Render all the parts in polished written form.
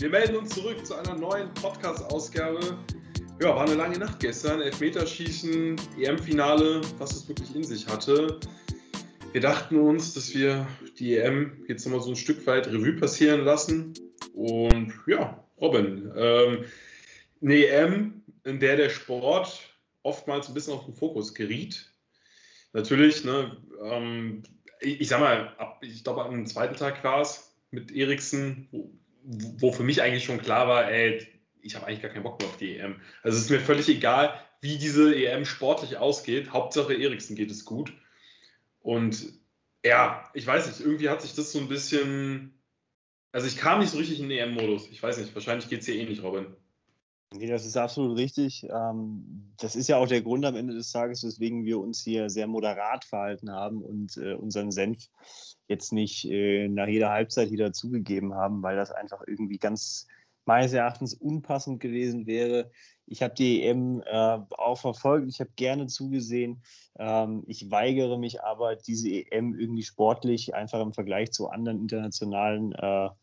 Wir melden uns zurück zu einer neuen Podcast-Ausgabe. Ja, war eine lange Nacht gestern. Elfmeterschießen, EM-Finale, was es wirklich in sich hatte. Wir dachten uns, dass wir die EM jetzt nochmal so ein Stück weit Revue passieren lassen. Und ja, Robin, eine EM, in der der Sport oftmals ein bisschen auf den Fokus geriet. Natürlich, ne, ich sag mal, ich glaube am zweiten Tag war es mit Eriksen, wo für mich eigentlich schon klar war, ey, ich habe eigentlich gar keinen Bock mehr auf die EM. Also es ist mir völlig egal, wie diese EM sportlich ausgeht. Hauptsache Eriksen geht es gut. Und ja, ich weiß nicht, irgendwie hat sich das so ein bisschen... Also ich kam nicht so richtig in den EM-Modus. Ich weiß nicht, wahrscheinlich geht es dir ähnlich, Robin. Nee, das ist absolut richtig. Das ist ja auch der Grund am Ende des Tages, weswegen wir uns hier sehr moderat verhalten haben und unseren Senf jetzt nicht nach jeder Halbzeit hier dazugegeben haben, weil das einfach irgendwie ganz meines Erachtens unpassend gewesen wäre. Ich habe die EM auch verfolgt, ich habe gerne zugesehen. Ich weigere mich aber, diese EM irgendwie sportlich einfach im Vergleich zu anderen internationalen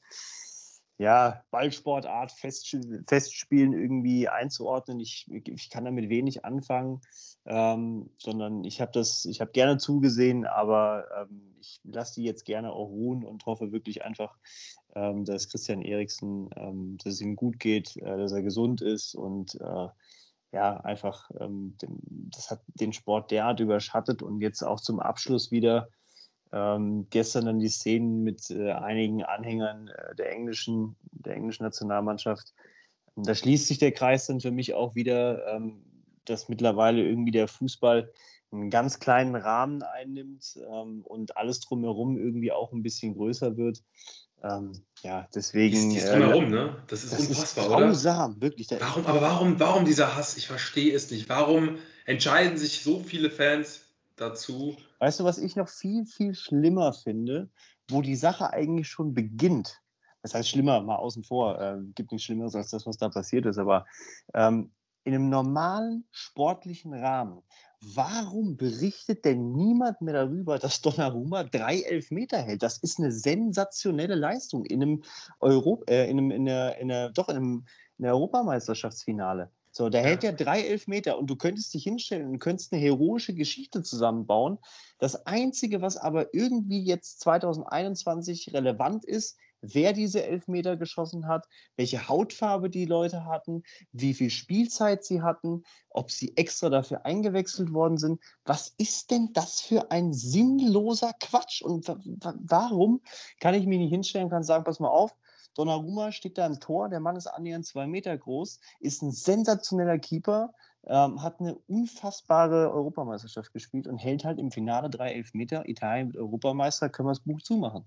Ballsportart, Festspielen irgendwie einzuordnen. Ich kann damit wenig anfangen, sondern ich habe gerne zugesehen, aber ich lasse die jetzt gerne auch ruhen und hoffe wirklich einfach, dass Christian Eriksen, dass es ihm gut geht, dass er gesund ist und einfach das hat den Sport derart überschattet und jetzt auch zum Abschluss wieder gestern dann die Szenen mit einigen Anhängern der englischen Nationalmannschaft. Da schließt sich der Kreis dann für mich auch wieder, dass mittlerweile irgendwie der Fußball einen ganz kleinen Rahmen einnimmt und alles drumherum irgendwie auch ein bisschen größer wird. Deswegen... Dies drumherum, ne? Das ist unfassbar, ist grausam, oder? Wirklich. Warum dieser Hass? Ich verstehe es nicht. Warum entscheiden sich so viele Fans dazu? Weißt du, was ich noch viel, viel schlimmer finde, wo die Sache eigentlich schon beginnt? Das heißt schlimmer, mal außen vor, gibt nichts Schlimmeres als das, was da passiert ist, aber in einem normalen sportlichen Rahmen, warum berichtet denn niemand mehr darüber, dass Donnarumma 3 Elfmeter hält? Das ist eine sensationelle Leistung in einem Europameisterschaftsfinale. So, der hält ja 3 Elfmeter und du könntest dich hinstellen und könntest eine heroische Geschichte zusammenbauen. Das Einzige, was aber irgendwie jetzt 2021 relevant ist, wer diese Elfmeter geschossen hat, welche Hautfarbe die Leute hatten, wie viel Spielzeit sie hatten, ob sie extra dafür eingewechselt worden sind. Was ist denn das für ein sinnloser Quatsch? Und warum kann ich mich nicht hinstellen und kann sagen, pass mal auf, Donnarumma steht da im Tor, der Mann ist annähernd 2 Meter groß, ist ein sensationeller Keeper, hat eine unfassbare Europameisterschaft gespielt und hält halt im Finale 3 Elfmeter. Italien wird Europameister, können wir das Buch zumachen.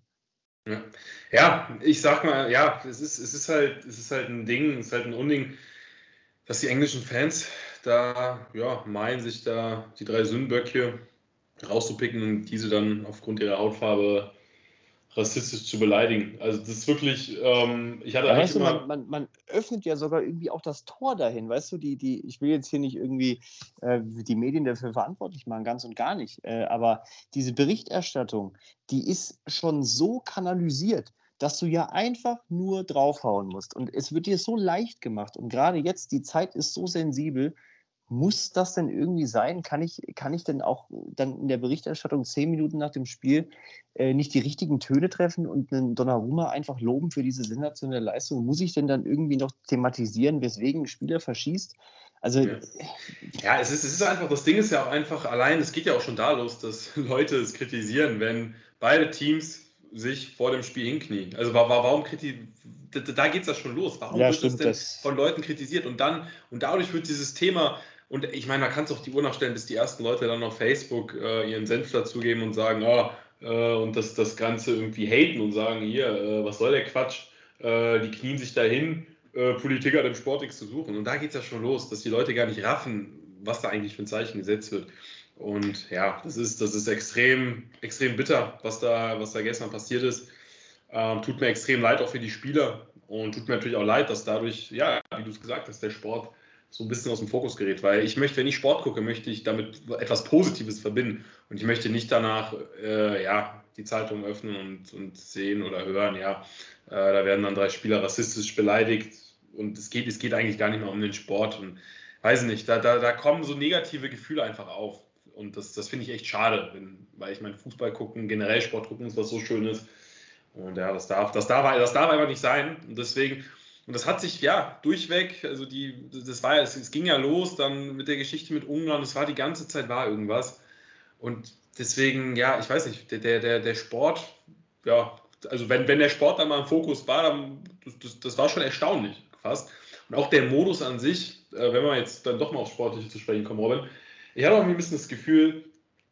Ja, ich sag mal, ja, es ist halt ein Ding, es ist halt ein Unding, dass die englischen Fans da, ja, meinen, sich da die 3 Sündenböcke rauszupicken und diese dann aufgrund ihrer Hautfarbe rassistisch zu beleidigen. Also das ist wirklich, ich hatte eigentlich immer... Man öffnet ja sogar irgendwie auch das Tor dahin, weißt du, ich will jetzt hier nicht irgendwie die Medien dafür verantwortlich machen, ganz und gar nicht, aber diese Berichterstattung, die ist schon so kanalisiert, dass du ja einfach nur draufhauen musst und es wird dir so leicht gemacht und gerade jetzt, die Zeit ist so sensibel. Muss das denn irgendwie sein? Kann ich denn auch dann in der Berichterstattung 10 Minuten nach dem Spiel nicht die richtigen Töne treffen und einen Donnarumma einfach loben für diese sensationelle Leistung? Muss ich denn dann irgendwie noch thematisieren, weswegen ein Spieler verschießt? Also ja, es ist einfach, das Ding ist ja auch einfach allein, es geht ja auch schon da los, dass Leute es kritisieren, wenn beide Teams sich vor dem Spiel hinknien. Also warum da geht es ja schon los. Warum wird es denn von Leuten kritisiert? Und dadurch wird dieses Thema, und ich meine, man kann es auch die Uhr nachstellen, bis die ersten Leute dann auf Facebook ihren Senf dazugeben und sagen, und das Ganze irgendwie haten und sagen, hier, was soll der Quatsch? Die knien sich dahin, Politik hat im Sport nichts zu suchen. Und da geht es ja schon los, dass die Leute gar nicht raffen, was da eigentlich für ein Zeichen gesetzt wird. Und ja, das ist extrem, extrem bitter, was da gestern passiert ist. Tut mir extrem leid auch für die Spieler und tut mir natürlich auch leid, dass dadurch, ja, wie du es gesagt hast, der Sport so ein bisschen aus dem Fokus gerät. Weil wenn ich Sport gucke, möchte ich damit etwas Positives verbinden. Und ich möchte nicht danach, die Zeitung öffnen und sehen oder hören, ja, da werden dann 3 Spieler rassistisch beleidigt und es geht eigentlich gar nicht mehr um den Sport und weiß nicht, da kommen so negative Gefühle einfach auf und das finde ich echt schade, weil ich meine, Fußball gucken, generell Sport gucken ist was so Schönes und ja, das darf einfach nicht sein und deswegen. Und das hat sich ja durchweg, also es ging ja los dann mit der Geschichte mit Ungarn, es war die ganze Zeit war irgendwas. Und deswegen, ja, ich weiß nicht, der Sport, ja, also wenn der Sport dann mal im Fokus war, dann, das war schon erstaunlich fast. Und auch der Modus an sich, wenn wir jetzt dann doch mal aufs Sportliche zu sprechen kommen, Robin, ich hatte auch ein bisschen das Gefühl,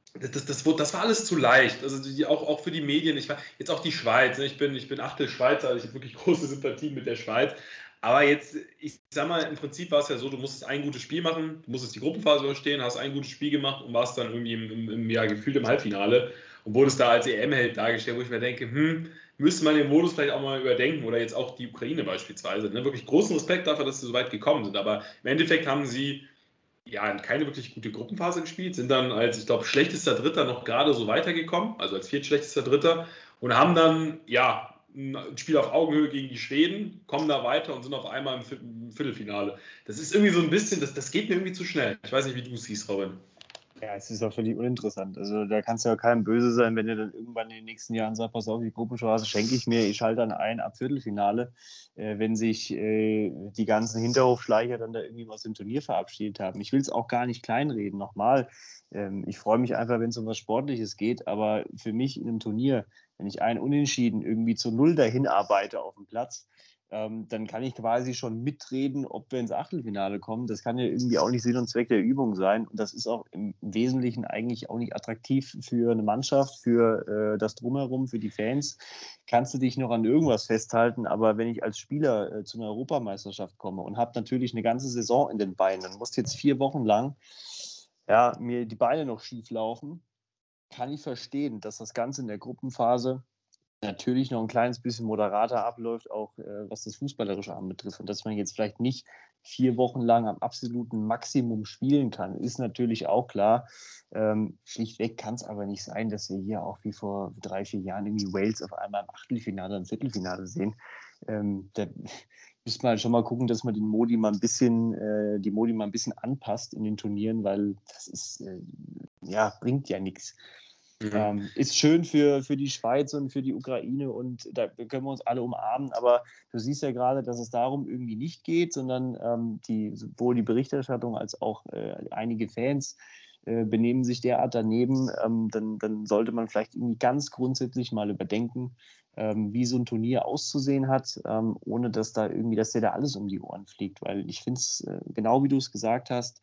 das war alles zu leicht. Also auch für die Medien. Ich war jetzt auch die Schweiz. Ne? Ich bin Achtel Schweizer, also ich habe wirklich große Sympathien mit der Schweiz. Aber jetzt, ich sag mal, im Prinzip war es ja so, du musstest ein gutes Spiel machen, du musstest die Gruppenphase überstehen, hast ein gutes Spiel gemacht und warst dann irgendwie ja, gefühlt im Halbfinale und wurdest da als EM-Held dargestellt, wo ich mir denke, müsste man den Modus vielleicht auch mal überdenken oder jetzt auch die Ukraine beispielsweise. Ne? Wirklich großen Respekt dafür, dass sie so weit gekommen sind. Aber im Endeffekt haben sie ja, keine wirklich gute Gruppenphase gespielt, sind dann als, ich glaube, schlechtester Dritter noch gerade so weitergekommen, also als viertschlechtester Dritter und haben dann, ja, ein Spiel auf Augenhöhe gegen die Schweden, kommen da weiter und sind auf einmal im Viertelfinale. Das ist irgendwie so ein bisschen, das geht mir irgendwie zu schnell. Ich weiß nicht, wie du es siehst, Robin. Ja, es ist auch völlig uninteressant. Also da kannst du ja keinem böse sein, wenn er dann irgendwann in den nächsten Jahren sagt, pass auf, die Gruppenphase schenke ich mir, ich schalte dann ein ab Viertelfinale, wenn sich die ganzen Hinterhofschleicher dann da irgendwie aus dem Turnier verabschiedet haben. Ich will es auch gar nicht kleinreden, nochmal. Ich freue mich einfach, wenn es um was Sportliches geht, aber für mich in einem Turnier, wenn ich ein Unentschieden irgendwie zu 0 dahin arbeite auf dem Platz, dann kann ich quasi schon mitreden, ob wir ins Achtelfinale kommen. Das kann ja irgendwie auch nicht Sinn und Zweck der Übung sein. Und das ist auch im Wesentlichen eigentlich auch nicht attraktiv für eine Mannschaft, für das Drumherum, für die Fans. Kannst du dich noch an irgendwas festhalten, aber wenn ich als Spieler zu einer Europameisterschaft komme und habe natürlich eine ganze Saison in den Beinen, dann musst jetzt 4 Wochen lang ja, mir die Beine noch schief laufen, kann ich verstehen, dass das Ganze in der Gruppenphase natürlich noch ein kleines bisschen moderater abläuft, auch was das Fußballerische anbetrifft. Und dass man jetzt vielleicht nicht 4 Wochen lang am absoluten Maximum spielen kann, ist natürlich auch klar. Schlichtweg kann es aber nicht sein, dass wir hier auch wie vor 3, 4 Jahren irgendwie Wales auf einmal im Achtelfinale, im Viertelfinale sehen. Da müsste man halt schon mal gucken, dass man die Modi mal ein bisschen anpasst in den Turnieren, weil das ist, bringt ja nichts. Ist schön für die Schweiz und für die Ukraine und da können wir uns alle umarmen, aber du siehst ja gerade, dass es darum irgendwie nicht geht, sondern sowohl die Berichterstattung als auch einige Fans benehmen sich derart daneben, dann sollte man vielleicht irgendwie ganz grundsätzlich mal überdenken, wie so ein Turnier auszusehen hat, ohne dass dir da alles um die Ohren fliegt, weil ich finde es, genau wie du es gesagt hast,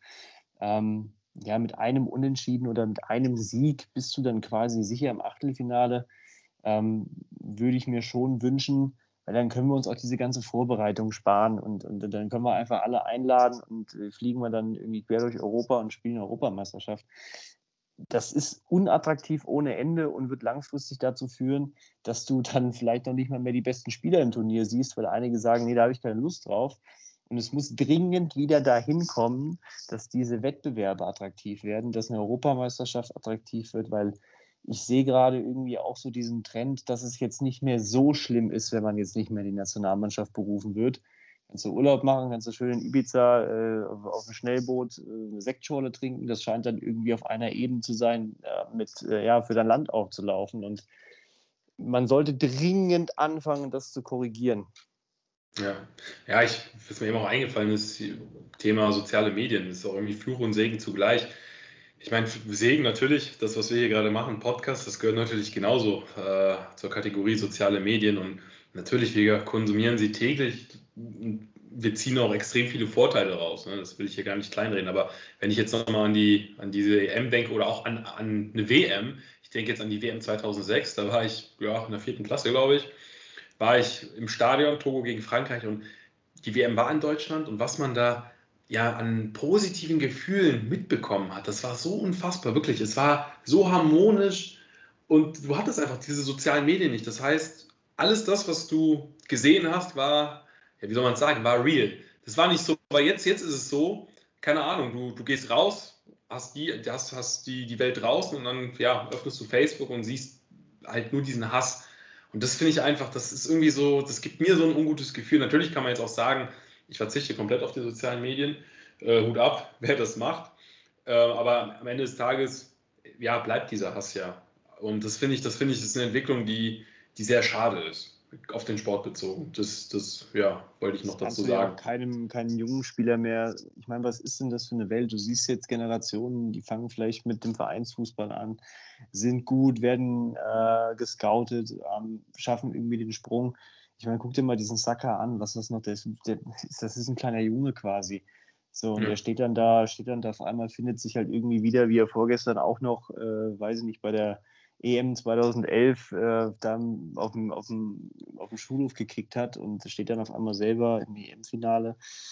mit einem Unentschieden oder mit einem Sieg bist du dann quasi sicher im Achtelfinale, würde ich mir schon wünschen, weil dann können wir uns auch diese ganze Vorbereitung sparen und dann können wir einfach alle einladen und fliegen wir dann irgendwie quer durch Europa und spielen Europameisterschaft. Das ist unattraktiv ohne Ende und wird langfristig dazu führen, dass du dann vielleicht noch nicht mal mehr die besten Spieler im Turnier siehst, weil einige sagen, nee, da habe ich keine Lust drauf. Und es muss dringend wieder dahin kommen, dass diese Wettbewerbe attraktiv werden, dass eine Europameisterschaft attraktiv wird, weil ich sehe gerade irgendwie auch so diesen Trend, dass es jetzt nicht mehr so schlimm ist, wenn man jetzt nicht mehr in die Nationalmannschaft berufen wird. Kannst du Urlaub machen, kannst du schön in Ibiza auf dem Schnellboot eine Sektschorle trinken. Das scheint dann irgendwie auf einer Ebene zu sein, für dein Land aufzulaufen. Und man sollte dringend anfangen, das zu korrigieren. Ja, was mir eben auch eingefallen ist, Thema soziale Medien, ist auch irgendwie Fluch und Segen zugleich. Ich meine, Segen natürlich, das, was wir hier gerade machen, Podcast, das gehört natürlich genauso zur Kategorie soziale Medien und natürlich, wir konsumieren sie täglich. Wir ziehen auch extrem viele Vorteile raus. Ne? Das will ich hier gar nicht kleinreden. Aber wenn ich jetzt nochmal an diese EM denke oder auch an eine WM, ich denke jetzt an die WM 2006, da war ich in der 4. Klasse, glaube ich, war ich im Stadion, Togo gegen Frankreich und die WM war in Deutschland und was man da ja an positiven Gefühlen mitbekommen hat, das war so unfassbar, wirklich. Es war so harmonisch und du hattest einfach diese sozialen Medien nicht. Das heißt, alles das, was du gesehen hast, war, ja, wie soll man es sagen, war real. Das war nicht so, weil jetzt ist es so, keine Ahnung, du gehst raus, hast die Welt draußen und dann öffnest du Facebook und siehst halt nur diesen Hass. Und das finde ich einfach, das ist irgendwie so, das gibt mir so ein ungutes Gefühl. Natürlich kann man jetzt auch sagen, ich verzichte komplett auf die sozialen Medien, Hut ab, wer das macht. Aber am Ende des Tages, ja, bleibt dieser Hass ja. Und das finde ich, ist eine Entwicklung, die sehr schade ist, auf den Sport bezogen. Das ja, wollte ich noch dazu sagen. Ja auch keinem jungen Spieler mehr. Ich meine, was ist denn das für eine Welt? Du siehst jetzt Generationen, die fangen vielleicht mit dem Vereinsfußball an, sind gut, werden gescoutet, schaffen irgendwie den Sprung. Ich meine, guck dir mal diesen Saka an, was das noch, das ist ein kleiner Junge quasi. So, und der steht dann da auf einmal, findet sich halt irgendwie wieder, wie er vorgestern auch noch, weiß ich nicht, bei der EM 2011 dann auf dem Schulhof gekickt hat und steht dann auf einmal selber im EM-Finale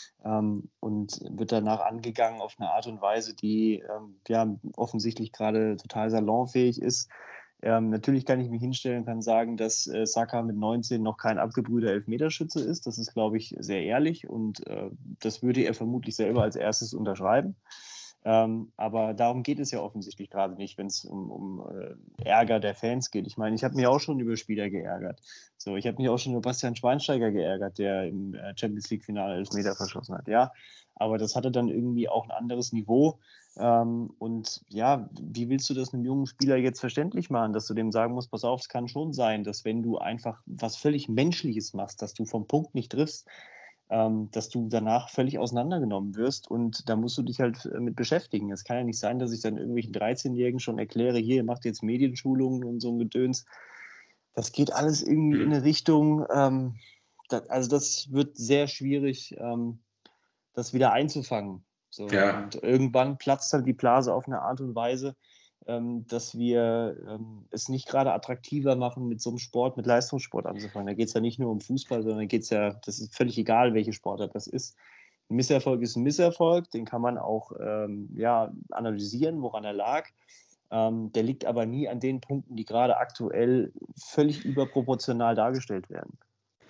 und wird danach angegangen auf eine Art und Weise, die ja offensichtlich gerade total salonfähig ist. Natürlich kann ich mich hinstellen und kann sagen, dass Saka mit 19 noch kein abgebrühter Elfmeterschütze ist. Das ist, glaube ich, sehr ehrlich und das würde er vermutlich selber als erstes unterschreiben. Aber darum geht es ja offensichtlich gerade nicht, wenn es um Ärger der Fans geht. Ich meine, ich habe mich auch schon über Spieler geärgert. So, ich habe mich auch schon über Bastian Schweinsteiger geärgert, der im Champions League-Finale Elfmeter verschossen hat. Ja, aber das hatte dann irgendwie auch ein anderes Niveau. Und ja, wie willst du das einem jungen Spieler jetzt verständlich machen, dass du dem sagen musst, pass auf, es kann schon sein, dass wenn du einfach was völlig Menschliches machst, dass du vom Punkt nicht triffst, dass du danach völlig auseinandergenommen wirst und da musst du dich halt mit beschäftigen. Es kann ja nicht sein, dass ich dann irgendwelchen 13-Jährigen schon erkläre, hier, ihr macht jetzt Medienschulungen und so ein Gedöns. Das geht alles irgendwie in eine Richtung, also das wird sehr schwierig, das wieder einzufangen. So. Ja. Und irgendwann platzt halt die Blase auf eine Art und Weise, dass wir es nicht gerade attraktiver machen, mit so einem Sport, mit Leistungssport anzufangen. Da geht es ja nicht nur um Fußball, sondern geht es ja, das ist völlig egal, welche Sportart das ist. Ein Misserfolg ist ein Misserfolg, den kann man auch analysieren, woran er lag. Der liegt aber nie an den Punkten, die gerade aktuell völlig überproportional dargestellt werden.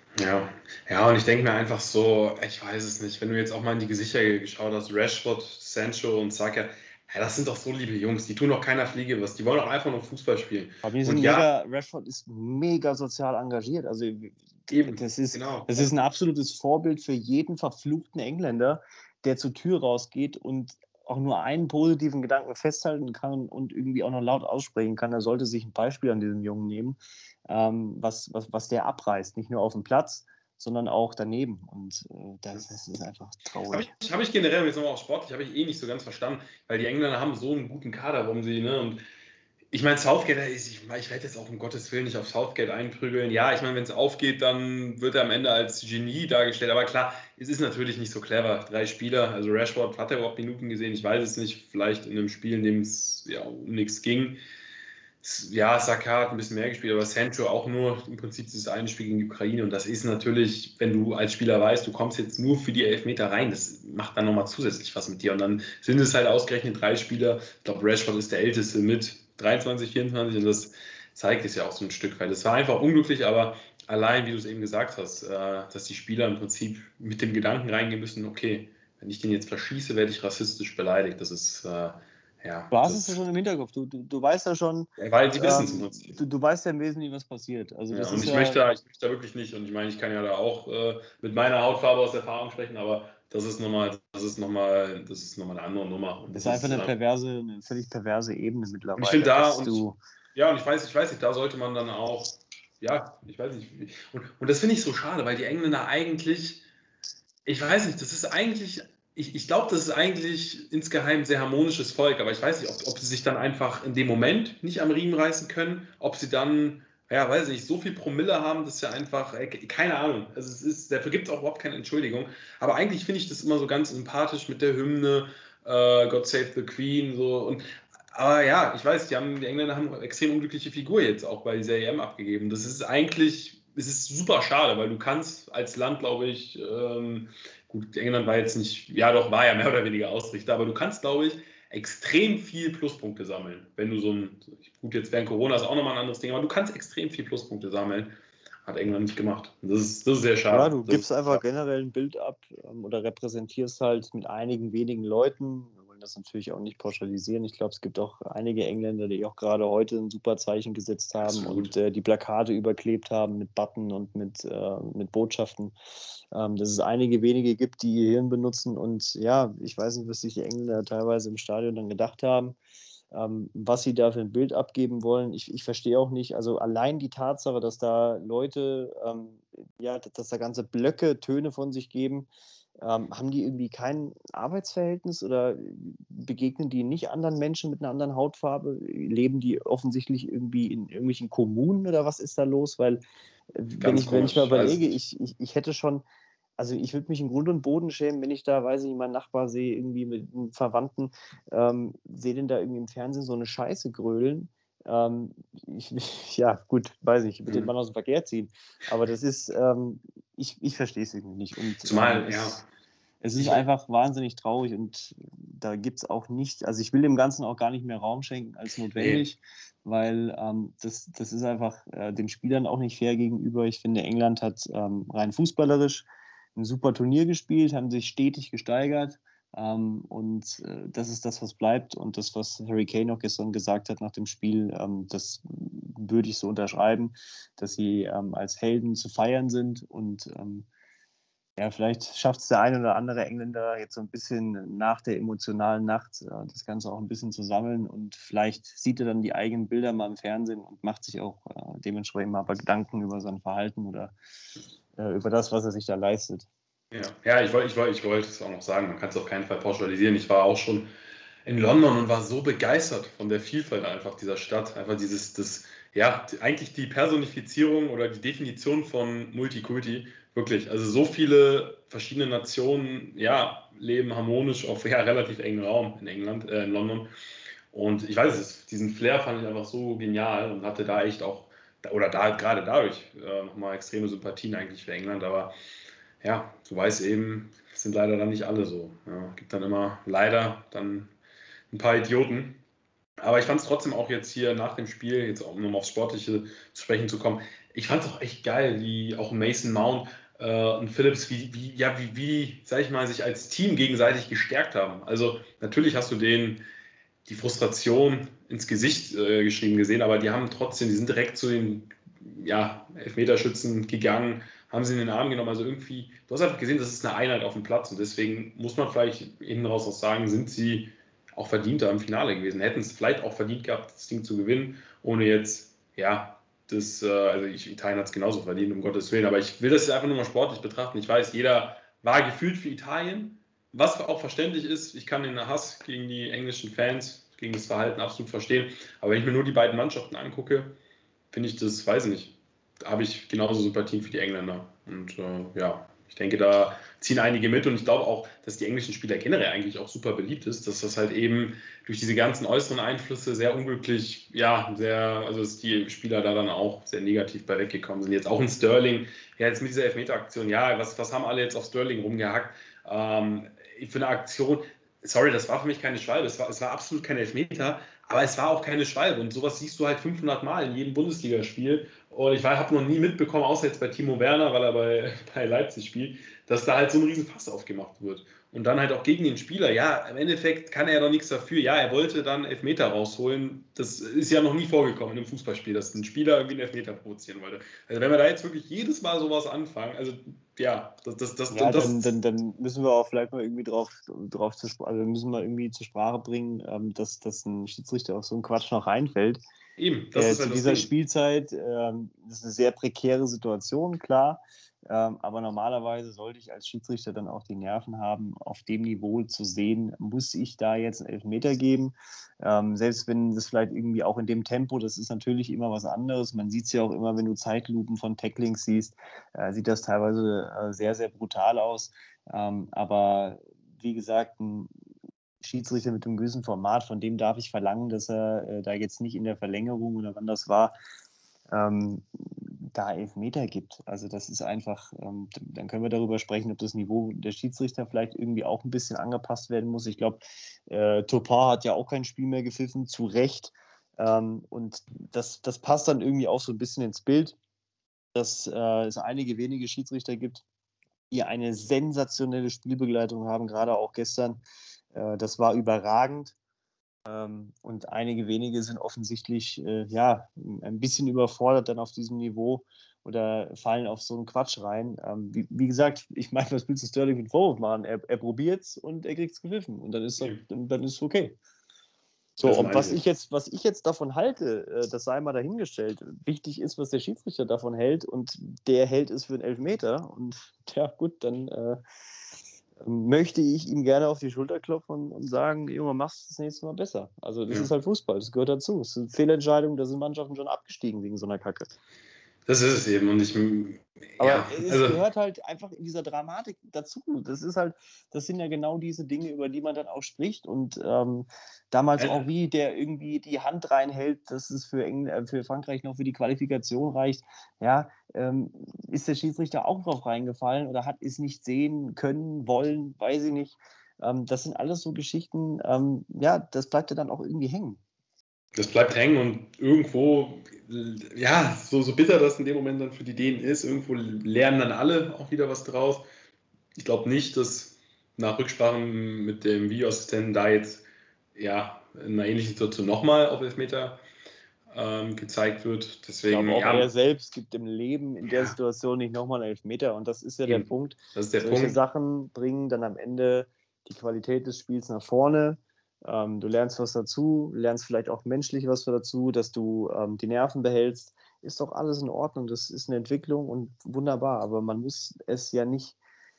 Ja, und ich denke mir einfach so, ich weiß es nicht, wenn du jetzt auch mal in die Gesichter geschaut hast, Rashford, Sancho und Saka, ja, das sind doch so liebe Jungs, die tun doch keiner Fliege was, die wollen doch einfach nur Fußball spielen. Aber Rashford ist mega sozial engagiert, also eben, das ist genau. ein absolutes Vorbild für jeden verfluchten Engländer, der zur Tür rausgeht und auch nur einen positiven Gedanken festhalten kann und irgendwie auch noch laut aussprechen kann. Er sollte sich ein Beispiel an diesem Jungen nehmen, was der abreißt, nicht nur auf dem Platz, sondern auch daneben. Und das ist einfach traurig. Habe ich generell, jetzt nochmal auf sportlich, habe ich nicht so ganz verstanden, weil die Engländer haben so einen guten Kader, warum sie, ne, und ich meine, Southgate, ich werde jetzt auch um Gottes Willen nicht auf Southgate einprügeln. Ja, ich meine, wenn es aufgeht, dann wird er am Ende als Genie dargestellt. Aber klar, es ist natürlich nicht so clever. 3 Spieler, also Rashford, hat er überhaupt Minuten gesehen? Ich weiß es nicht. Vielleicht in einem Spiel, in dem es ja um nichts ging. Ja, Saka hat ein bisschen mehr gespielt, aber Sancho auch nur im Prinzip dieses eine Spiel gegen die Ukraine. Und das ist natürlich, wenn du als Spieler weißt, du kommst jetzt nur für die Elfmeter rein, das macht dann nochmal zusätzlich was mit dir. Und dann sind es halt ausgerechnet 3 Spieler. Ich glaube, Rashford ist der Älteste mit 23, 24 und das zeigt es ja auch so ein Stück weit. Es war einfach unglücklich, aber allein, wie du es eben gesagt hast, dass die Spieler im Prinzip mit dem Gedanken reingehen müssen, okay, wenn ich den jetzt verschieße, werde ich rassistisch beleidigt. Das ist, ja. Du hast es ja schon im Hinterkopf. Du weißt ja schon, weil die wissen es im Prinzip. Du weißt ja im Wesentlichen, was passiert. Also das und ich möchte da wirklich nicht, und ich meine, ich kann ja da auch mit meiner Hautfarbe aus Erfahrung sprechen, aber das ist nochmal eine andere Nummer. Und das ist einfach eine völlig perverse Ebene mittlerweile. Und ich finde und ich weiß nicht, da sollte man dann auch, ja, ich weiß nicht. Und das finde ich so schade, weil die Engländer eigentlich, ich weiß nicht, das ist eigentlich, ich glaube, das ist eigentlich insgeheim ein sehr harmonisches Volk, aber ich weiß nicht, ob sie sich dann einfach in dem Moment nicht am Riemen reißen können, ob sie dann, ja, weiß nicht, so viel Promille haben, dass ja einfach, keine Ahnung, also dafür gibt es auch überhaupt keine Entschuldigung, aber eigentlich finde ich das immer so ganz sympathisch mit der Hymne, God Save the Queen, so, aber ja, ich weiß, die Engländer haben eine extrem unglückliche Figur jetzt auch bei dieser EM abgegeben. Das ist eigentlich, es ist super schade, weil du kannst als Land, glaube ich, gut, England war jetzt nicht, ja doch, war ja mehr oder weniger Ausrichter, aber du kannst, glaube ich, extrem viel Pluspunkte sammeln. Wenn du gut, jetzt während Corona ist auch nochmal ein anderes Ding, aber du kannst extrem viel Pluspunkte sammeln. Hat England nicht gemacht. Das ist sehr schade. Ja, du gibst einfach generell ein Bild ab oder repräsentierst halt mit einigen wenigen Leuten, wir wollen das natürlich auch nicht pauschalisieren. Ich glaube, es gibt auch einige Engländer, die auch gerade heute ein super Zeichen gesetzt haben Absolut. und die Plakate überklebt haben mit Button und mit Botschaften. Dass es einige wenige gibt, die ihr Hirn benutzen und ja, ich weiß nicht, was sich die Engländer teilweise im Stadion dann gedacht haben, was sie da für ein Bild abgeben wollen. Ich verstehe auch nicht, also allein die Tatsache, dass da Leute, ja, dass da ganze Blöcke Töne von sich geben, haben die irgendwie kein Arbeitsverhältnis oder begegnen die nicht anderen Menschen mit einer anderen Hautfarbe? Leben die offensichtlich irgendwie in irgendwelchen Kommunen oder was ist da los? Weil, Ganz wenn ich mal komisch. Also, überlege, ich hätte schon, also ich würde mich in Grund und Boden schämen, wenn ich da, weiß ich nicht, meinen Nachbar sehe, irgendwie mit einem Verwandten, sehe den da irgendwie im Fernsehen so eine Scheiße grölen. Ja, gut, weiß ich, ich würde den Mann aus dem Verkehr ziehen. Aber das ist, ich verstehe es irgendwie nicht. Und zumal, ja, es ist ich, einfach wahnsinnig traurig und da gibt es auch nicht, also ich will dem Ganzen auch gar nicht mehr Raum schenken als nee, notwendig, weil das ist einfach den Spielern auch nicht fair gegenüber. Ich finde, England hat rein fußballerisch ein super Turnier gespielt, haben sich stetig gesteigert. Und das ist das, was bleibt. Und das, was Harry Kane auch gestern gesagt hat nach dem Spiel, das würde ich so unterschreiben, dass sie als Helden zu feiern sind. Und ja, vielleicht schafft es der eine oder andere Engländer jetzt so ein bisschen nach der emotionalen Nacht, das Ganze auch ein bisschen zu sammeln. Und vielleicht sieht er dann die eigenen Bilder mal im Fernsehen und macht sich auch dementsprechend mal Gedanken über sein Verhalten oder über das, was er sich da leistet. ja, ich wollte es auch noch sagen, man kann es auf keinen Fall pauschalisieren. Ich war auch schon in London und war so begeistert von der Vielfalt einfach dieser Stadt. Einfach ja, eigentlich die Personifizierung oder die Definition von Multikulti. Wirklich. Also so viele verschiedene Nationen, ja, leben harmonisch auf ja, relativ engen Raum in England, in London. Und ich weiß es, diesen Flair fand ich einfach so genial und hatte da echt auch, oder da gerade dadurch nochmal extreme Sympathien eigentlich für England. Aber ja, du weißt eben, es sind leider dann nicht alle so. Ja, gibt dann immer leider dann ein paar Idioten. Aber ich fand es trotzdem auch jetzt hier nach dem Spiel, jetzt auch um aufs Sportliche zu sprechen zu kommen, ich fand es auch echt geil, wie auch Mason Mount und Phillips, sag ich mal, sich als Team gegenseitig gestärkt haben. Also natürlich hast du denen die Frustration ins Gesicht geschrieben gesehen, aber die sind direkt zu den ja, Elfmeterschützen gegangen, haben sie in den Arm genommen. Also irgendwie, du hast einfach gesehen, das ist eine Einheit auf dem Platz und deswegen muss man vielleicht hinten raus auch sagen, sind sie auch verdienter im Finale gewesen. Hätten es vielleicht auch verdient gehabt, das Ding zu gewinnen, ohne jetzt, ja, Italien hat es genauso verdient, um Gottes Willen, aber ich will das jetzt einfach nur mal sportlich betrachten. Ich weiß, jeder war gefühlt für Italien, was auch verständlich ist. Ich kann den Hass gegen die englischen Fans, gegen das Verhalten absolut verstehen, aber wenn ich mir nur die beiden Mannschaften angucke, finde ich das, weiß ich nicht, da habe ich genauso Sympathien für die Engländer. Und ja, ich denke, da ziehen einige mit und ich glaube auch, dass die englischen Spieler generell eigentlich auch super beliebt ist, dass das halt eben durch diese ganzen äußeren Einflüsse sehr unglücklich, ja, also dass die Spieler da dann auch sehr negativ bei weggekommen sind. Jetzt auch ein Sterling, ja, jetzt mit dieser Elfmeteraktion, ja, was haben alle jetzt auf Sterling rumgehackt? Für eine Aktion, sorry, das war für mich keine Schwalbe, es war absolut kein Elfmeter, aber es war auch keine Schwalbe und sowas siehst du halt 500 Mal in jedem Bundesligaspiel und ich habe noch nie mitbekommen, außer jetzt bei Timo Werner, weil er bei Leipzig spielt, dass da halt so ein Riesenfass aufgemacht wird. Und dann halt auch gegen den Spieler. Ja, im Endeffekt kann er ja doch nichts dafür. Ja, er wollte dann Elfmeter rausholen. Das ist ja noch nie vorgekommen in einem Fußballspiel, dass ein Spieler irgendwie einen Elfmeter provozieren wollte. Also wenn wir da jetzt wirklich jedes Mal sowas anfangen, also ja, Ja, das dann müssen wir auch vielleicht mal irgendwie also wir müssen mal irgendwie zur Sprache bringen, dass ein Schiedsrichter auf so einen Quatsch noch reinfällt. eben, das ist Zu halt das dieser Ding. Spielzeit das ist eine sehr prekäre Situation, klar. Aber normalerweise sollte ich als Schiedsrichter dann auch die Nerven haben, auf dem Niveau zu sehen, muss ich da jetzt einen Elfmeter geben. Selbst wenn das vielleicht irgendwie auch in dem Tempo, das ist natürlich immer was anderes. Man sieht es ja auch immer, wenn du Zeitlupen von Tacklings siehst, sieht das teilweise sehr, sehr brutal aus. Aber wie gesagt, ein Schiedsrichter mit einem gewissen Format, von dem darf ich verlangen, dass er da jetzt nicht in der Verlängerung oder wann das war, da Elfmeter gibt. Also das ist einfach, dann können wir darüber sprechen, ob das Niveau der Schiedsrichter vielleicht irgendwie auch ein bisschen angepasst werden muss. Ich glaube, Topin hat ja auch kein Spiel mehr gepfiffen, zu Recht. Und das passt dann irgendwie auch so ein bisschen ins Bild, dass es einige wenige Schiedsrichter gibt, die eine sensationelle Spielbegleitung haben, gerade auch gestern. Das war überragend. Und einige wenige sind offensichtlich ein bisschen überfordert dann auf diesem Niveau oder fallen auf so einen Quatsch rein. Wie gesagt, ich meine, was willst du Sterling mit Vorwurf machen? Er probiert's und er kriegt's gepfiffen und dann ist es okay. So, und was ich jetzt davon halte, das sei mal dahingestellt. Wichtig ist, was der Schiedsrichter davon hält und der hält es für einen Elfmeter und ja gut, dann möchte ich ihm gerne auf die Schulter klopfen und sagen, Junge, machst du das nächste Mal besser. Also das ist halt Fußball, das gehört dazu. Es sind Fehlentscheidungen, da sind Mannschaften schon abgestiegen wegen so einer Kacke. Das ist es eben und es gehört halt einfach in dieser Dramatik dazu. Das sind ja genau diese Dinge, über die man dann auch spricht und damals auch wie der irgendwie die Hand reinhält, dass es für Frankreich noch für die Qualifikation reicht. Ja, ist der Schiedsrichter auch drauf reingefallen oder hat es nicht sehen können, wollen, weiß ich nicht. Das sind alles so Geschichten, das bleibt ja dann auch irgendwie hängen. Das bleibt hängen und irgendwo, so bitter das in dem Moment dann für die Dänen ist, irgendwo lernen dann alle auch wieder was draus. Ich glaube nicht, dass nach Rücksprachen mit dem Videoassistenten da jetzt in einer ähnlichen Situation nochmal auf Elfmeter gezeigt wird. Deswegen, ich glaube, auch er selbst gibt im Leben in der Situation nicht nochmal einen Elfmeter und das ist ja der Punkt. Das ist der Solche Punkt. Sachen bringen dann am Ende die Qualität des Spiels nach vorne. Du lernst was dazu, lernst vielleicht auch menschlich was dazu, dass du die Nerven behältst. Ist doch alles in Ordnung, das ist eine Entwicklung und wunderbar, aber man muss es ja nicht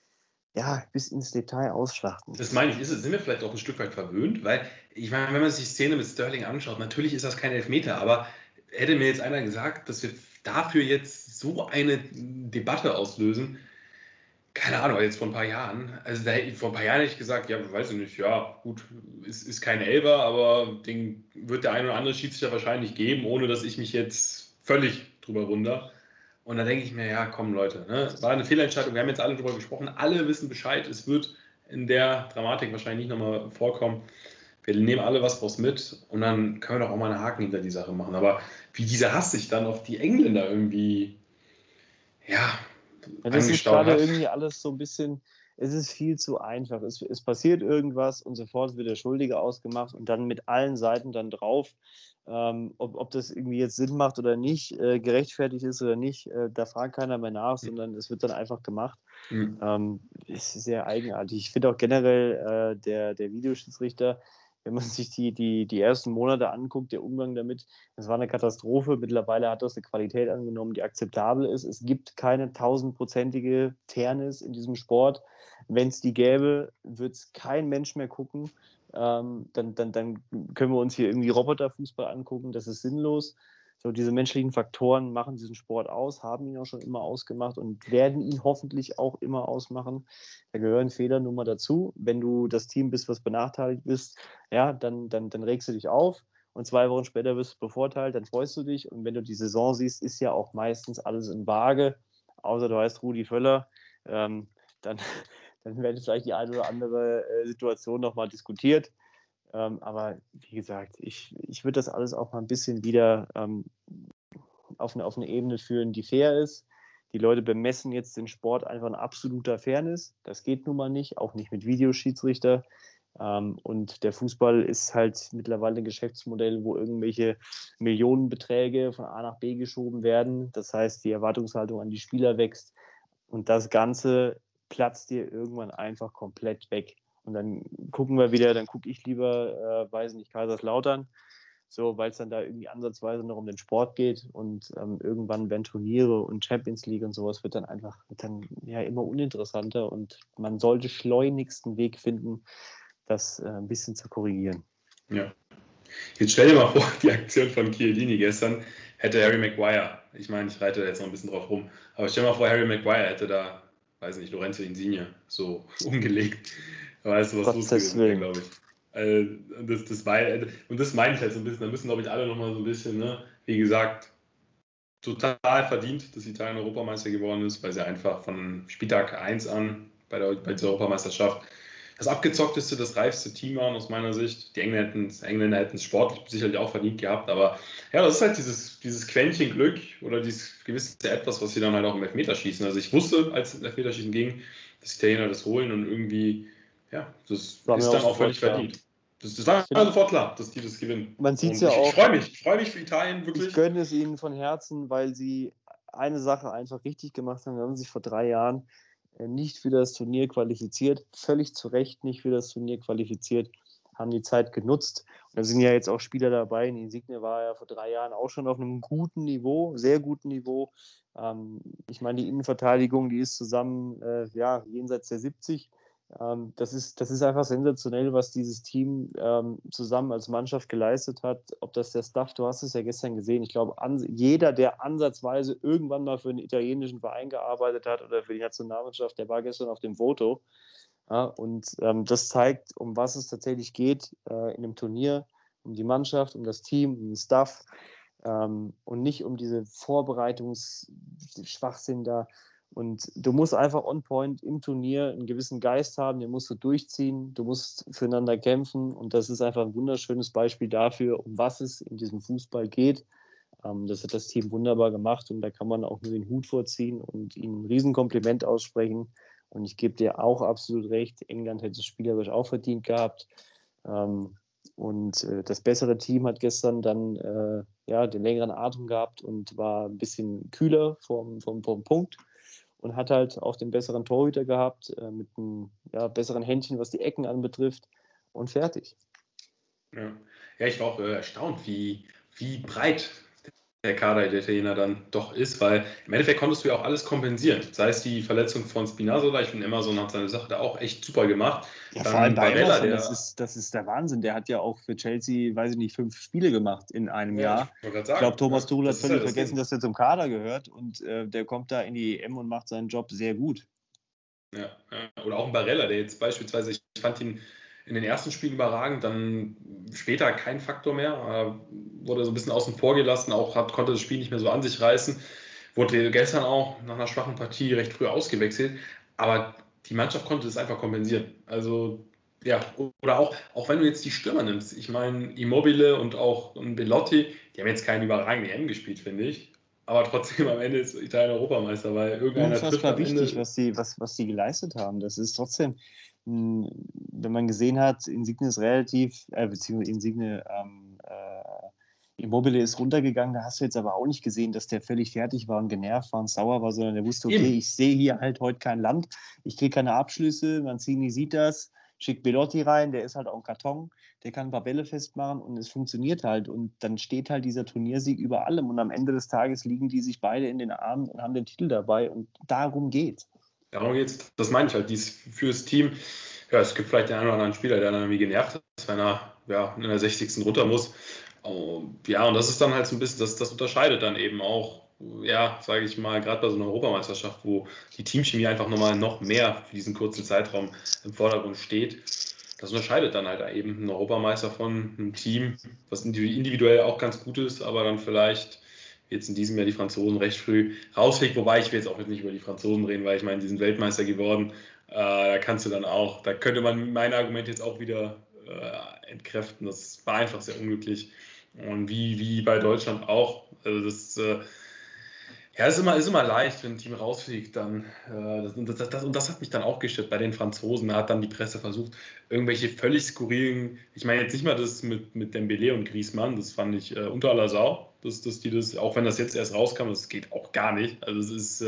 bis ins Detail ausschlachten. Das meine ich, sind wir vielleicht auch ein Stück weit verwöhnt, weil ich meine, wenn man sich die Szene mit Sterling anschaut, natürlich ist das kein Elfmeter, aber hätte mir jetzt einer gesagt, dass wir dafür jetzt so eine Debatte auslösen, keine Ahnung, jetzt vor ein paar Jahren. Also vor ein paar Jahren hätte ich gesagt, ja, weiß ich nicht, ja, gut, ist kein Elfer, aber den wird der ein oder andere Schiedsrichter wahrscheinlich geben, ohne dass ich mich jetzt völlig drüber wundere. Und da denke ich mir, ja, komm Leute, es war eine Fehlentscheidung, wir haben jetzt alle drüber gesprochen, alle wissen Bescheid, es wird in der Dramatik wahrscheinlich nicht nochmal vorkommen. Wir nehmen alle was draus mit und dann können wir doch auch mal einen Haken hinter die Sache machen. Aber wie dieser Hass sich dann auf die Engländer irgendwie, das ist gerade irgendwie alles so ein bisschen, es ist viel zu einfach. Es passiert irgendwas und sofort wird der Schuldige ausgemacht und dann mit allen Seiten dann drauf. Ob das irgendwie jetzt Sinn macht oder nicht, gerechtfertigt ist oder nicht, da fragt keiner mehr nach, sondern es wird dann einfach gemacht. Es ist sehr eigenartig. Ich finde auch generell der Videoschiedsrichter, wenn man sich die ersten Monate anguckt, der Umgang damit, das war eine Katastrophe. Mittlerweile hat das eine Qualität angenommen, die akzeptabel ist. Es gibt keine 1000-prozentige Fairness in diesem Sport. Wenn es die gäbe, würde es kein Mensch mehr gucken. Dann können wir uns hier irgendwie Roboterfußball angucken. Das ist sinnlos. So, diese menschlichen Faktoren machen diesen Sport aus, haben ihn auch schon immer ausgemacht und werden ihn hoffentlich auch immer ausmachen. Da gehören Fehler nun mal dazu. Wenn du das Team bist, was benachteiligt bist, dann regst du dich auf und 2 Wochen später wirst du bevorteilt, dann freust du dich. Und wenn du die Saison siehst, ist ja auch meistens alles in Waage, außer du heißt Rudi Völler. Dann wird vielleicht die eine oder andere Situation nochmal diskutiert. Aber wie gesagt, ich würde das alles auch mal ein bisschen wieder auf eine Ebene führen, die fair ist. Die Leute bemessen jetzt den Sport einfach in absoluter Fairness. Das geht nun mal nicht, auch nicht mit Videoschiedsrichter. Und der Fußball ist halt mittlerweile ein Geschäftsmodell, wo irgendwelche Millionenbeträge von A nach B geschoben werden. Das heißt, die Erwartungshaltung an die Spieler wächst und das Ganze platzt dir irgendwann einfach komplett weg. Und dann gucke ich lieber, Kaiserslautern, so, weil es dann da irgendwie ansatzweise noch um den Sport geht und irgendwann werden Turniere und Champions League und sowas wird dann immer uninteressanter und man sollte schleunigst einen Weg finden, das ein bisschen zu korrigieren. Ja. Jetzt stell dir mal vor, die Aktion von Chiellini gestern hätte Harry Maguire, ich meine, ich reite da jetzt noch ein bisschen drauf rum, aber stell dir mal vor, Harry Maguire hätte da, weiß nicht, Lorenzo Insigne so umgelegt. Weißt du, was los gewesen wäre, glaube ich. Das meine ich halt so ein bisschen. Da müssen, glaube ich, alle nochmal so ein bisschen, wie gesagt, total verdient, dass Italien Europameister geworden ist, weil sie einfach von Spieltag 1 an bei der Europameisterschaft das abgezockteste, das reifste Team waren aus meiner Sicht. Die Engländer hätten es sportlich sicherlich auch verdient gehabt, aber ja, das ist halt dieses Quäntchen Glück oder dieses gewisse Etwas, was sie dann halt auch im Elfmeterschießen. Also ich wusste, als es im Elfmeterschießen ging, dass die Italiener das holen und irgendwie Ja, das War mir ist auch dann auch sofort völlig klar. verdient. Das war mir sofort klar, dass die das gewinnen. Man sieht es Und ja ich auch. freue mich für Italien Ich wirklich. gönne es ihnen von Herzen, weil sie eine Sache einfach richtig gemacht haben. Wir haben sich vor 3 Jahren nicht für das Turnier qualifiziert, völlig zu Recht nicht für das Turnier qualifiziert, haben die Zeit genutzt. Und da sind ja jetzt auch Spieler dabei. Insigne war ja vor 3 Jahren auch schon auf einem guten Niveau, sehr guten Niveau. Ich meine, die Innenverteidigung, die ist zusammen jenseits der 70. Das ist einfach sensationell, was dieses Team zusammen als Mannschaft geleistet hat. Ob das der Staff, du hast es ja gestern gesehen, ich glaube, jeder, der ansatzweise irgendwann mal für einen italienischen Verein gearbeitet hat oder für die Nationalmannschaft, der war gestern auf dem Foto. Ja, und das zeigt, um was es tatsächlich geht in einem Turnier, um die Mannschaft, um das Team, um den Staff und nicht um diese Vorbereitungsschwachsinn da. Und du musst einfach on point im Turnier einen gewissen Geist haben, den musst du durchziehen, du musst füreinander kämpfen und das ist einfach ein wunderschönes Beispiel dafür, um was es in diesem Fußball geht. Das hat das Team wunderbar gemacht und da kann man auch nur den Hut vorziehen und ihnen ein Riesenkompliment aussprechen. Und ich gebe dir auch absolut recht, England hätte es spielerisch auch verdient gehabt. Und das bessere Team hat gestern dann den längeren Atem gehabt und war ein bisschen kühler vom Punkt und hat halt auch den besseren Torhüter gehabt, mit einem besseren Händchen, was die Ecken anbetrifft und fertig. Ja, ich war auch erstaunt, wie breit der Kader der Italiener dann doch ist, weil im Endeffekt konntest du ja auch alles kompensieren. Sei es die Verletzung von Spinazzola, ich finde Emerson hat seine Sache da auch echt super gemacht. Ja, Dann vor allem bei Barella, Emerson, das ist der Wahnsinn. Der hat ja auch für Chelsea, weiß ich nicht, 5 Spiele gemacht in einem ja, ich Jahr. wollte gerade Ich sagen, glaube, Thomas Tuchel hat das ist völlig halt das vergessen, Ding. dass er zum Kader gehört und der kommt da in die EM und macht seinen Job sehr gut. Ja, oder auch ein Barella, der jetzt beispielsweise, ich fand ihn in den ersten Spielen überragend, dann später kein Faktor mehr, wurde so ein bisschen außen vor gelassen, konnte das Spiel nicht mehr so an sich reißen, wurde gestern auch nach einer schwachen Partie recht früh ausgewechselt, aber die Mannschaft konnte das einfach kompensieren. Also ja, oder auch wenn du jetzt die Stürmer nimmst, ich meine Immobile und auch Belotti, die haben jetzt keinen überragenden EM gespielt, finde ich. Aber trotzdem am Ende ist Italien Europameister, weil irgendeiner trifft Unfassbar am wichtig, Ende. was sie geleistet haben. Das ist trotzdem, wenn man gesehen hat, Insigne ist beziehungsweise Immobile ist runtergegangen, da hast du jetzt aber auch nicht gesehen, dass der völlig fertig war und genervt war und sauer war, sondern der wusste, okay, Eben. ich sehe hier halt heute kein Land, ich kriege keine Abschlüsse, Mancini sieht das, schickt Belotti rein, der ist halt auch ein Karton, der kann ein paar Bälle festmachen und es funktioniert halt und dann steht halt dieser Turniersieg über allem und am Ende des Tages liegen die sich beide in den Armen und haben den Titel dabei und darum geht's. Darum geht's. Das meine ich halt. Fürs Team, ja, es gibt vielleicht den einen oder anderen Spieler, der dann irgendwie genervt ist, wenn er in der 60. runter muss. Ja, und das ist dann halt so ein bisschen, das unterscheidet dann eben auch, ja, sage ich mal, gerade bei so einer Europameisterschaft, wo die Teamchemie einfach noch mehr für diesen kurzen Zeitraum im Vordergrund steht. Das unterscheidet dann halt eben einen Europameister von einem Team, was individuell auch ganz gut ist, aber dann vielleicht jetzt in diesem Jahr die Franzosen recht früh rausfliegt, wobei ich will jetzt auch nicht über die Franzosen reden, weil ich meine, die sind Weltmeister geworden. Da könnte man mein Argument jetzt auch wieder entkräften. Das war einfach sehr unglücklich. Und wie bei Deutschland auch. Also ist immer leicht, wenn ein Team rausfliegt, dann das hat mich dann auch gestört bei den Franzosen. Da hat dann die Presse versucht, irgendwelche völlig skurrilen, ich meine jetzt nicht mal das mit Dembélé und Griezmann, das fand ich unter aller Sau, dass die das, auch wenn das jetzt erst rauskam, das geht auch gar nicht. Also es ist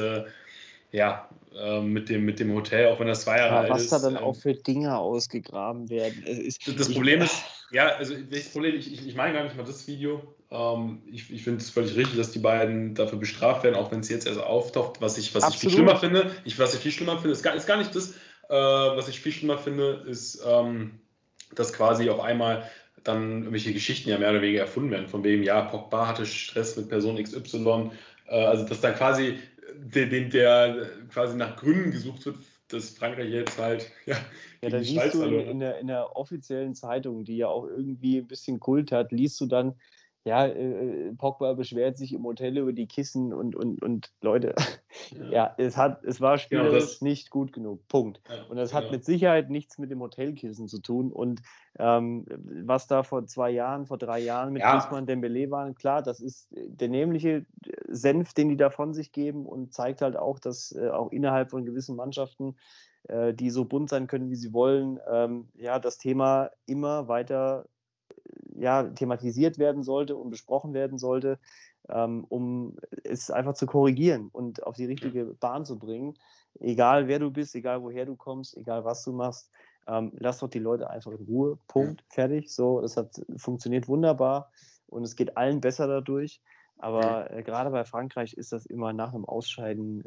mit dem Hotel, auch wenn das 2 Jahre Ja, alt was da ist. dann auch für Dinge ausgegraben werden. Das Problem ist, also das Problem, ich meine gar nicht mal das Video. Ich finde es völlig richtig, dass die beiden dafür bestraft werden, auch wenn es jetzt erst auftaucht. Was ich viel schlimmer finde, ist gar nicht das, was ich viel schlimmer finde, ist, dass quasi auf einmal dann irgendwelche Geschichten ja mehr oder weniger erfunden werden, von wegen, ja, Pogba hatte Stress mit Person XY, also dass dann quasi der quasi nach Gründen gesucht wird, dass Frankreich jetzt halt Ja, gegen da die liest Schweiz du verloren hat. in der offiziellen Zeitung, die ja auch irgendwie ein bisschen Kult hat, liest du dann, ja, Pogba beschwert sich im Hotel über die Kissen und Leute, ja, es war Genau spielerisch das. nicht gut genug. Punkt. Ja, Und das hat genau. mit Sicherheit nichts mit dem Hotelkissen zu tun. Und was da vor 3 Jahren mit Ja, Griezmann Dembélé waren, klar, das ist der nämliche Senf, den die da von sich geben und zeigt halt auch, dass auch innerhalb von gewissen Mannschaften die so bunt sein können, wie sie wollen, das Thema immer weiter thematisiert werden sollte und besprochen werden sollte, um es einfach zu korrigieren und auf die richtige Bahn zu bringen. Egal wer du bist, egal woher du kommst, egal was du machst, lass doch die Leute einfach in Ruhe. Punkt. Fertig. So, das hat funktioniert wunderbar und es geht allen besser dadurch. Aber gerade bei Frankreich ist das immer nach einem Ausscheiden,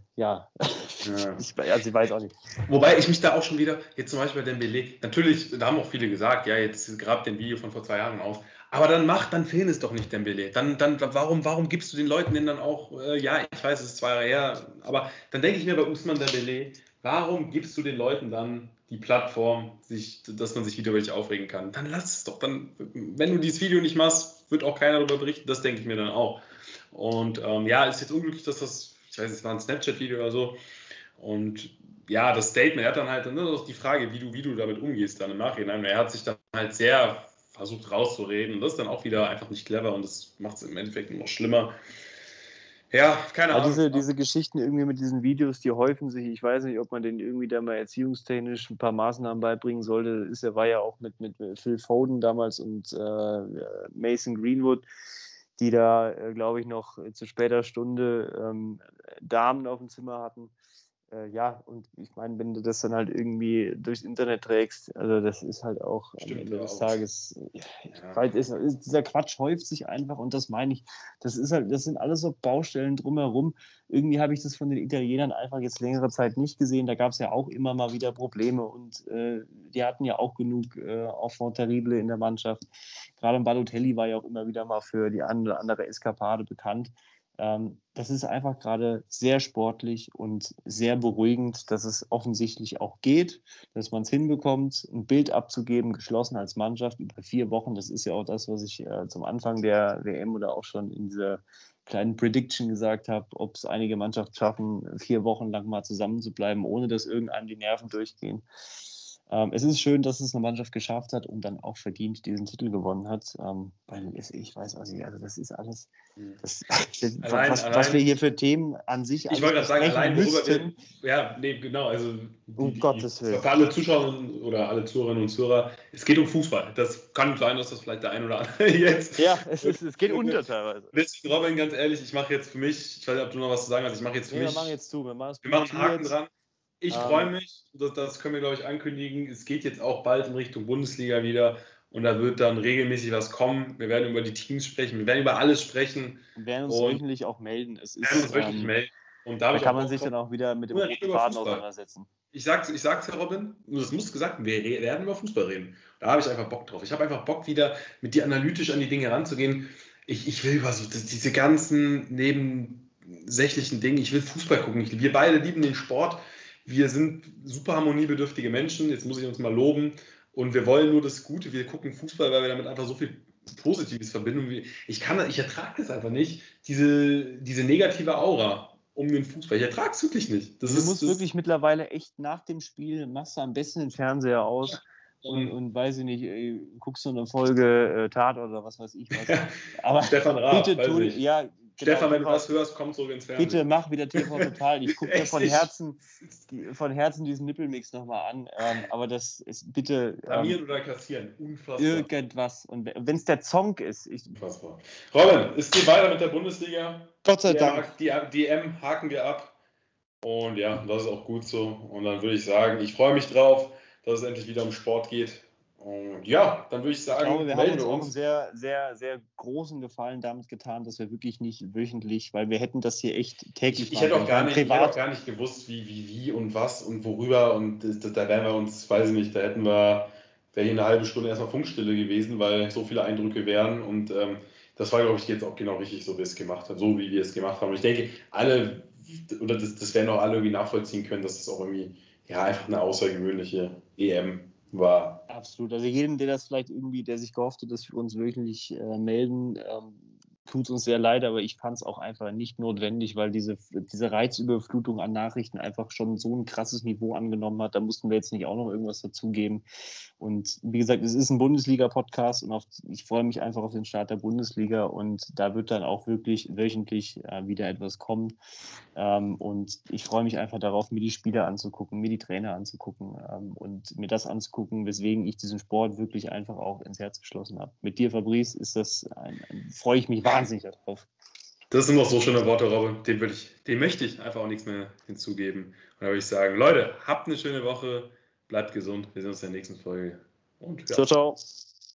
ich weiß auch nicht. Wobei ich mich da auch schon wieder, jetzt zum Beispiel bei Dembélé, natürlich, da haben auch viele gesagt, ja, jetzt grabt den Video von vor 2 Jahren auf, aber dann fehlen es doch nicht Dembélé. Dann warum gibst du den Leuten denn dann auch, ich weiß, es ist 2 Jahre her, aber dann denke ich mir bei Ousmane Dembélé, warum gibst du den Leuten dann die Plattform, dass man sich wieder über dich aufregen kann? Dann lass es doch. Dann, wenn du dieses Video nicht machst, wird auch keiner darüber berichten. Das denke ich mir dann auch. Und ist jetzt unglücklich, dass das, ich weiß, es war ein Snapchat-Video oder so. Und ja, das Statement, er hat dann halt auch die Frage, wie du damit umgehst dann im Nachhinein. Er hat sich dann halt sehr versucht rauszureden. Und das ist dann auch wieder einfach nicht clever und das macht es im Endeffekt noch schlimmer. Ja, keine Ahnung. Diese Geschichten irgendwie mit diesen Videos, die häufen sich. Ich weiß nicht, ob man denen irgendwie da mal erziehungstechnisch ein paar Maßnahmen beibringen sollte. War ja auch mit Phil Foden damals und Mason Greenwood, die da, glaube ich, noch zu später Stunde Damen auf dem Zimmer hatten. Und ich meine, wenn du das dann halt irgendwie durchs Internet trägst, also das ist halt auch am Ende des Tages, dieser Quatsch häuft sich einfach und das meine ich, das sind alles so Baustellen drumherum. Irgendwie habe ich das von den Italienern einfach jetzt längere Zeit nicht gesehen, da gab es ja auch immer mal wieder Probleme und die hatten ja auch genug Enfant terrible in der Mannschaft. Gerade Balotelli war ja auch immer wieder mal für die eine oder andere Eskapade bekannt. Das ist einfach gerade sehr sportlich und sehr beruhigend, dass es offensichtlich auch geht, dass man es hinbekommt, ein Bild abzugeben, geschlossen als Mannschaft über 4 Wochen. Das ist ja auch das, was ich zum Anfang der WM oder auch schon in dieser kleinen Prediction gesagt habe, ob es einige Mannschaften schaffen, 4 Wochen lang mal zusammen zu bleiben, ohne dass irgendeinem die Nerven durchgehen. Es ist schön, dass es eine Mannschaft geschafft hat und dann auch verdient diesen Titel gewonnen hat. Weil ich weiß auch nicht, also das ist alles, was wir hier für Themen an sich ich wollte gerade sagen, allein müssten. Genau, also Gottes Willen. für alle Zuschauerinnen oder alle Zuhörerinnen und Zuhörer, es geht um Fußball. Das kann sein, dass das vielleicht der ein oder andere jetzt... Ja, es geht unter teilweise. Deswegen, Robin, ganz ehrlich, ich mache jetzt für mich, ich weiß nicht, ob du noch was zu sagen hast, ich mache jetzt für mich... Wir machen jetzt zu, wir machen einen Haken dran. Ich freue mich, das können wir, glaube ich, ankündigen. Es geht jetzt auch bald in Richtung Bundesliga wieder und da wird dann regelmäßig was kommen. Wir werden über die Teams sprechen, wir werden über alles sprechen. Wir werden uns wöchentlich auch melden. Wir werden uns wirklich melden. Und da kann man sich dann auch wieder mit dem roten Faden auseinandersetzen. Ich sag's Herr Robin, das muss gesagt, wir werden über Fußball reden. Da habe ich einfach Bock drauf. Ich habe einfach Bock, wieder mit dir analytisch an die Dinge ranzugehen. Ich will über diese ganzen nebensächlichen Dinge, ich will Fußball gucken. Wir beide lieben den Sport. Wir sind super harmoniebedürftige Menschen, jetzt muss ich uns mal loben und wir wollen nur das Gute, wir gucken Fußball, weil wir damit einfach so viel Positives verbinden. Ich ertrage es einfach nicht, diese negative Aura um den Fußball. Ich ertrage es wirklich nicht. Du musst wirklich mittlerweile echt nach dem Spiel, machst du am besten den Fernseher aus und weiß ich nicht, guckst du eine Folge Tatort oder was weiß ich was. Aber Stefan Raab, bitte tu, ja, Stefan, wenn du was hörst, komm zurück ins Fernsehen. Bitte mach wieder TV Total. Ich gucke mir von Herzen diesen Nippelmix nochmal an. Aber das ist bitte... Blamieren oder kassieren. Unfassbar. Irgendwas. Und wenn es der Zonk ist... Unfassbar. Robin, es geht weiter mit der Bundesliga. Gott sei Dank. Die DM haken wir ab. Und ja, das ist auch gut so. Und dann würde ich sagen, ich freue mich drauf, dass es endlich wieder um Sport geht. Und ja, dann würde ich sagen, ich glaube, wir haben uns auch einen sehr, sehr, sehr großen Gefallen damit getan, dass wir wirklich nicht wöchentlich, weil wir hätten das hier echt täglich Ich hätte auch gar nicht gewusst, wie und was und worüber. Und da wären wir uns, weiß ich nicht, wäre hier eine halbe Stunde erstmal Funkstille gewesen, weil so viele Eindrücke wären. Und das war, glaube ich, jetzt auch genau richtig, so wie es gemacht hat, so wie wir es gemacht haben. Und ich denke, alle, oder das werden auch alle irgendwie nachvollziehen können, dass es auch irgendwie einfach eine außergewöhnliche EM war. Absolut. Also jedem, der sich gehofft hat, dass wir uns wöchentlich melden, tut es uns sehr leid, aber ich fand es auch einfach nicht notwendig, weil diese Reizüberflutung an Nachrichten einfach schon so ein krasses Niveau angenommen hat. Da mussten wir jetzt nicht auch noch irgendwas dazugeben. Und wie gesagt, es ist ein Bundesliga-Podcast und ich freue mich einfach auf den Start der Bundesliga und da wird dann auch wirklich wöchentlich wieder etwas kommen. Und ich freue mich einfach darauf, mir die Spieler anzugucken, mir die Trainer anzugucken und mir das anzugucken, weswegen ich diesen Sport wirklich einfach auch ins Herz geschlossen habe. Mit dir, Fabrice, ist das freue ich mich wahnsinnig darauf. Das sind noch so schöne Worte, Robin. Dem möchte ich einfach auch nichts mehr hinzugeben. Und da würde ich sagen, Leute, habt eine schöne Woche, bleibt gesund, wir sehen uns in der nächsten Folge. Und ja. Ciao, ciao.